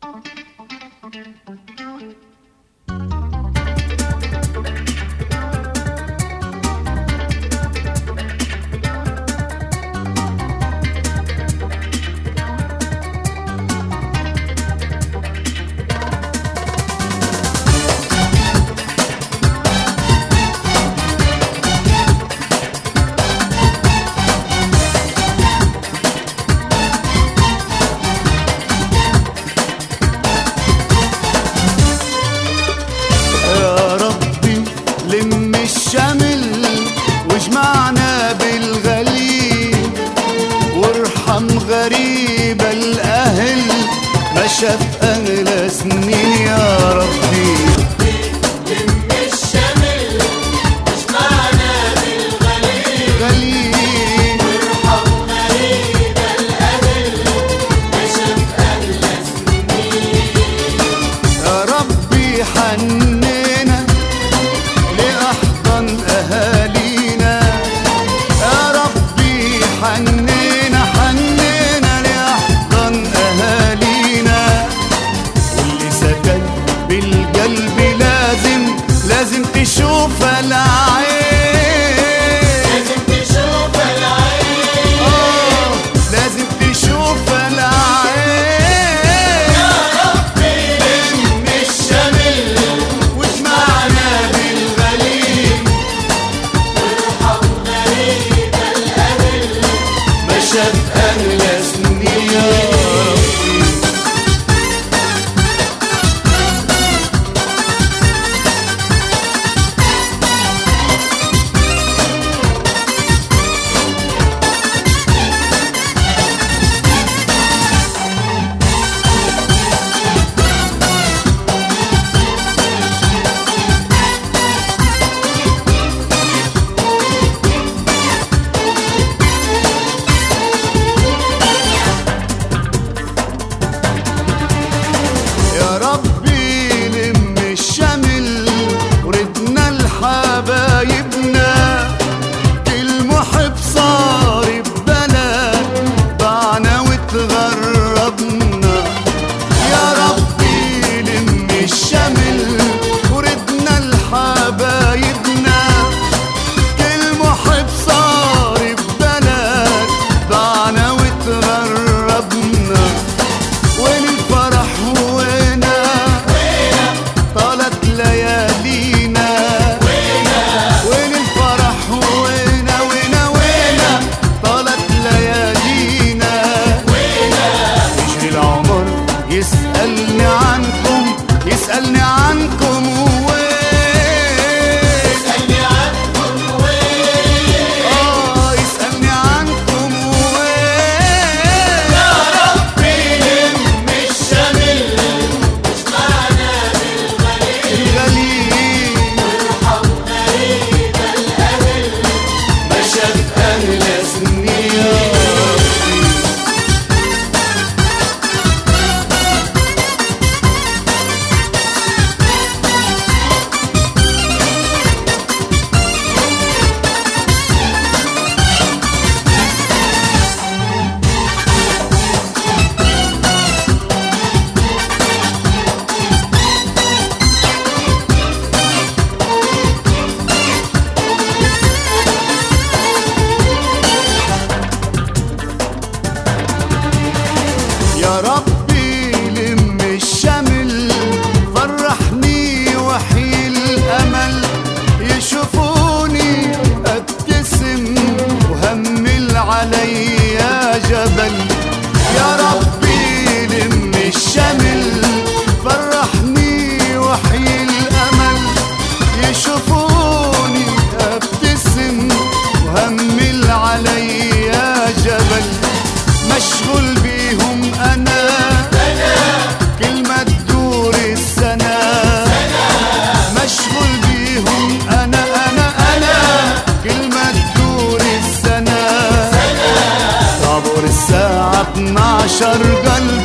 واجمعنا بالغليل، وارحم غريب الأهل ما شاف أغلى سنين يا ربي. لم الشمل واجمعنا بالغليل، وارحم غريب الأهل ما شاف أغلى سنين يا ربي. حنينا لأحضن أهالينا يا ربي، حنينا لأحضن أهالينا، واللي سكن بالقلب لازم تشوف العين، لازم تشوف العين، لازم تشوف العين. يا ربي لم الشمل واجمعنا بالغليل، وارحم غريب الأهل ما شاف أغلى سنين يا ربي. يا ربي لم الشمل وردنا لحبايبنا، كل محب صار ببلد ضعنا وتغربنا. يا ربي لم الشمل وردنا لحبايبنا، كل محب صار ببلد ضعنا وتغربنا، والفرح وينا طالت ليالينا، وين الفرح وينا طالت ليالينا، يجري العمر يسألني عنكم يسألني عنكم يسألني عنكم يسألني عنكم يا ربي لم الشمل واجمعنا بالغليل، الغليل وارحم غريب الأهل ما شاف أغلى سنين يا ربي. يا ربي لم الشمل فرحني وحي الأمل، يشوفوني ابتسم وهمل عليا جبل. يا ربي لم الشمل فرحني وحي الأمل، يشوفوني ابتسم وهمل عليا جبل، مشغول بيهم أنا كل ما تدور السنة، مشغول بيهم أنا كل ما تدور السنة، طابور الساعة 12 قلب